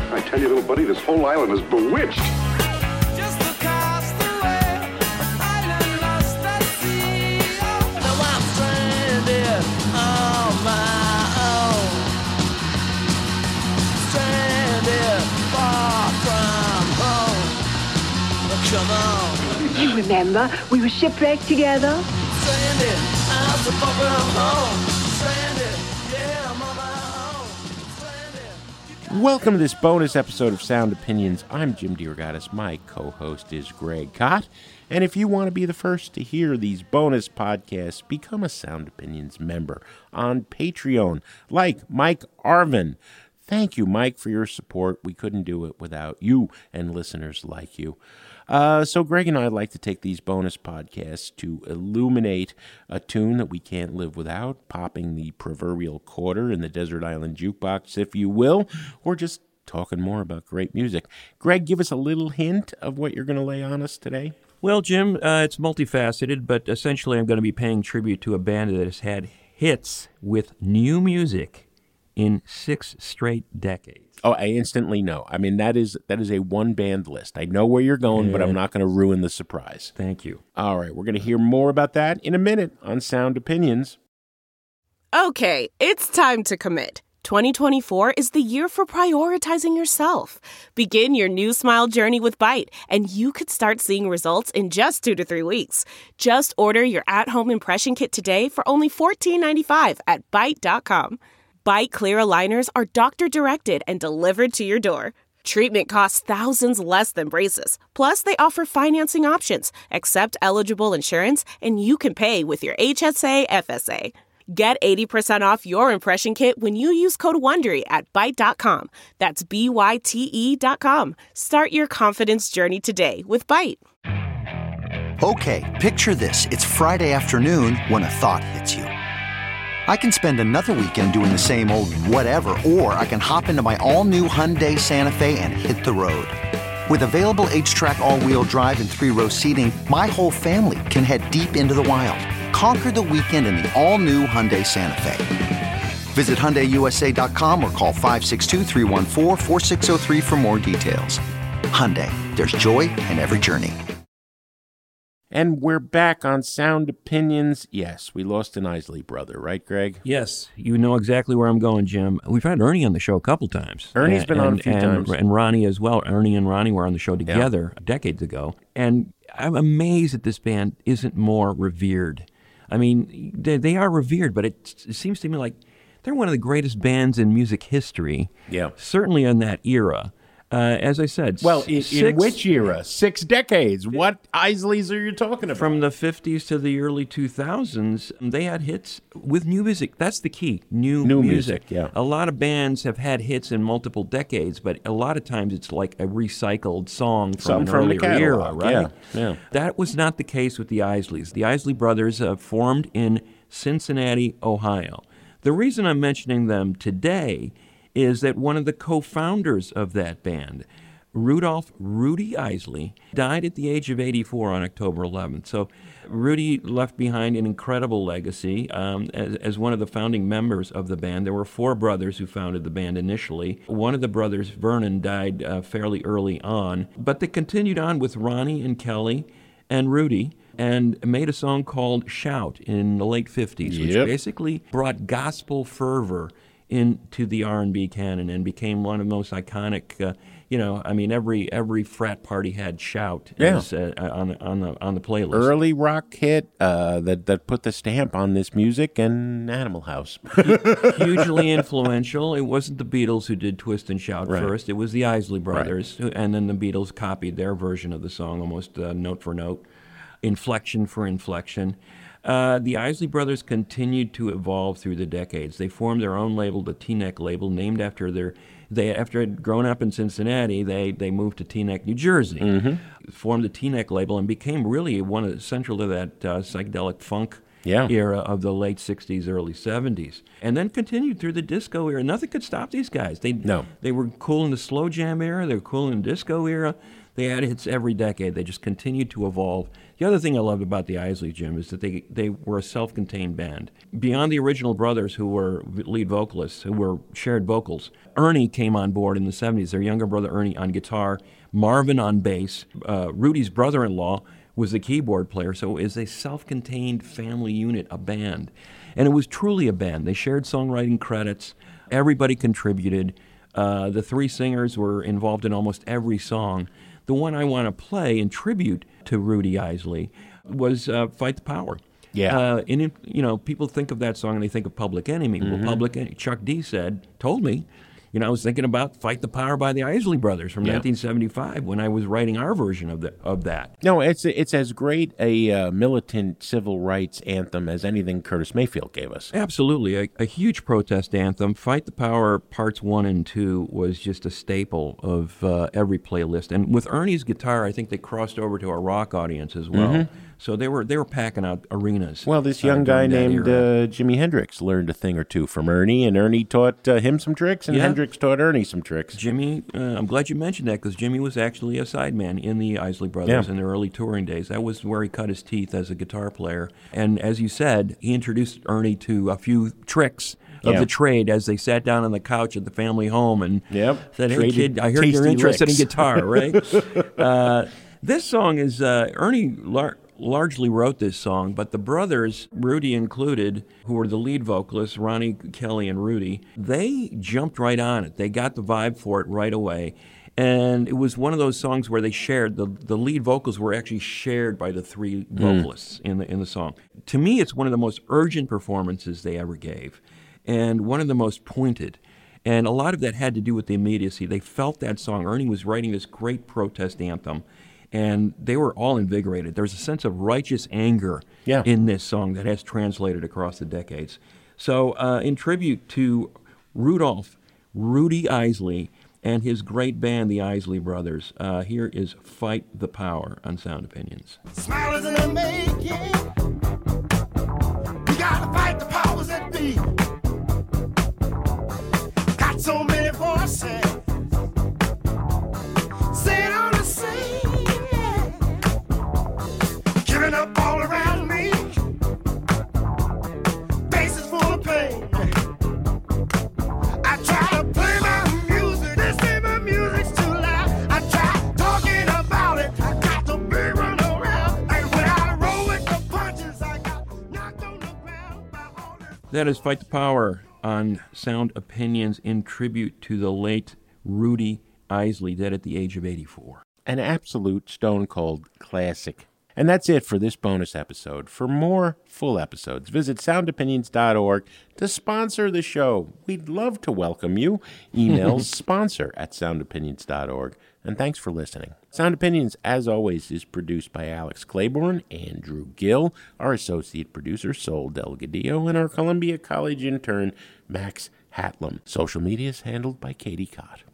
I tell you, little buddy, this whole island is bewitched. Just a castaway, an island lost at sea. Now I'm stranded on my own. Stranded far from home. Come on. You remember, we were shipwrecked together. Stranded, I'm so far from home. Stranded, yeah, I'm on my own. Stranded. Welcome to this bonus episode of Sound Opinions. I'm Jim DeRogatis. My co-host is Greg Kot. And if you want to be the first to hear these bonus podcasts, become a Sound Opinions member on Patreon, like Mike Arvin. Thank you, Mike, for your support. We couldn't do it without you and listeners like you. So Greg and I like to take these bonus podcasts to illuminate a tune that we can't live without, popping the proverbial quarter in the desert island jukebox, if you will, or just talking more about great music. Greg, give us a little hint of what you're going to lay on us today. Well, Jim, it's multifaceted, but essentially I'm going to be paying tribute to a band that has had hits with new music in 6 straight decades. Oh, I instantly know. I mean, that is a one-band list. I know where you're going, but I'm not going to ruin the surprise. Thank you. All right, we're going to hear more about that in a minute on Sound Opinions. Okay, it's time to commit. 2024 is the year for prioritizing yourself. Begin your new smile journey with Byte, and you could start seeing results in just 2 to 3 weeks. Just order your at-home impression kit today for only $14.95 at Byte.com. Byte Clear aligners are doctor-directed and delivered to your door. Treatment costs thousands less than braces. Plus, they offer financing options, accept eligible insurance, and you can pay with your HSA FSA. Get 80% off your impression kit when you use code WONDERY at Byte.com. That's BYTE.com. Start your confidence journey today with Byte. Okay, picture this. It's Friday afternoon when a thought hits you. I can spend another weekend doing the same old whatever, or I can hop into my all-new Hyundai Santa Fe and hit the road. With available H-Track all-wheel drive and 3-row seating, my whole family can head deep into the wild. Conquer the weekend in the all-new Hyundai Santa Fe. Visit HyundaiUSA.com or call 562-314-4603 for more details. Hyundai, there's joy in every journey. And we're back on Sound Opinions. Yes, we lost an Isley brother, right, Greg? Yes, you know exactly where I'm going, Jim. We've had Ernie on the show a couple times. Ernie's been on a few times. And Ronnie as well. Ernie and Ronnie were on the show together decades ago. And I'm amazed that this band isn't more revered. I mean, they are revered, but it seems to me like they're one of the greatest bands in music history. Yeah. Certainly in that era. As I said, well, in which era? 6 decades. What Isleys are you talking about? From the 50s to the early 2000s, they had hits with new music. That's the key, new music. Yeah. A lot of bands have had hits in multiple decades, but a lot of times it's like a recycled song from an earlier era, right? Yeah. That was not the case with the Isleys. The Isley Brothers formed in Cincinnati, Ohio. The reason I'm mentioning them today is that one of the co-founders of that band, Rudolph "Rudy" Isley, died at the age of 84 on October 11th. So Rudy left behind an incredible legacy as one of the founding members of the band. There were 4 brothers who founded the band initially. One of the brothers, Vernon, died fairly early on, but they continued on with Ronnie and Kelly and Rudy and made a song called "Shout" in the late 50s, which basically brought gospel fervor into the R&B canon and became one of the most iconic. Every frat party had "Shout" as, on the playlist. Early rock hit that put the stamp on this music, and Animal House. Hugely influential. It wasn't the Beatles who did "Twist and Shout" first. It was the Isley Brothers, and then the Beatles copied their version of the song almost note for note, inflection for inflection. The Isley Brothers continued to evolve through the decades. They formed their own label, the Teaneck label, named after after had grown up in Cincinnati, they moved to Teaneck, New Jersey, formed the Teaneck label, and became really central to that psychedelic funk era of the late 60s, early 70s, and then continued through the disco era. Nothing could stop these guys. They were cool in the slow jam era. They were cool in the disco era. They had hits every decade. They just continued to evolve. The other thing I loved about the Isleys, Jim, is that they were a self-contained band. Beyond the original brothers, who were lead vocalists, who were shared vocals, Ernie came on board in the 70s. Their younger brother, Ernie, on guitar, Marvin on bass. Rudy's brother-in-law was the keyboard player, so it was a self-contained family unit, a band. And it was truly a band. They shared songwriting credits. Everybody contributed. The three singers were involved in almost every song. The one I want to play in tribute to Rudy Isley was Fight the Power. Yeah. People think of that song and they think of Public Enemy. Well, Public Enemy, Chuck D told me, I was thinking about Fight the Power by the Isley Brothers from 1975 when I was writing our version of that. No, it's as great a militant civil rights anthem as anything Curtis Mayfield gave us. Absolutely. A huge protest anthem. Fight the Power Parts 1 and 2 was just a staple of every playlist. And with Ernie's guitar, I think they crossed over to a rock audience as well. So they were packing out arenas. Well, this young guy named Jimi Hendrix learned a thing or two from Ernie, and Ernie taught him some tricks, and Hendrix taught Ernie some tricks. Jimmy, I'm glad you mentioned that, because Jimmy was actually a sideman in the Isley Brothers in their early touring days. That was where he cut his teeth as a guitar player. And as you said, he introduced Ernie to a few tricks of the trade as they sat down on the couch at the family home and said, "Hey, kid, I heard you're interested in guitar, right?" This song is, Ernie largely wrote this song, but the brothers, Rudy included, who were the lead vocalists, Ronnie, Kelly, and Rudy, they jumped right on it. They got the vibe for it right away. And it was one of those songs where they shared, the lead vocals were actually shared by the three vocalists in the song. To me, it's one of the most urgent performances they ever gave, and one of the most pointed. And a lot of that had to do with the immediacy. They felt that song. Ernie was writing this great protest anthem, and they were all invigorated. There's a sense of righteous anger in this song that has translated across the decades. So in tribute to Rudy Isley, and his great band, the Isley Brothers, here is Fight the Power on Sound Opinions. Smile is in the making. We gotta fight the powers that be. Got so many voices. Saying all the same. Giving up all around me. Faces full of pain. I try to play my music. They say my music's too loud. I try talking about it. I got the big run around. And when I roll with the punches, I got knocked on the ground by all this. That is Fight the Power on Sound Opinions in tribute to the late Rudy Isley, dead at the age of 84. An absolute stone-cold classic. And that's it for this bonus episode. For more full episodes, visit soundopinions.org to sponsor the show. We'd love to welcome you. Email sponsor@soundopinions.org. And thanks for listening. Sound Opinions, as always, is produced by Alex Claiborne, Andrew Gill, our associate producer, Sol Delgadillo, and our Columbia College intern, Max Hatlam. Social media is handled by Katie Cott.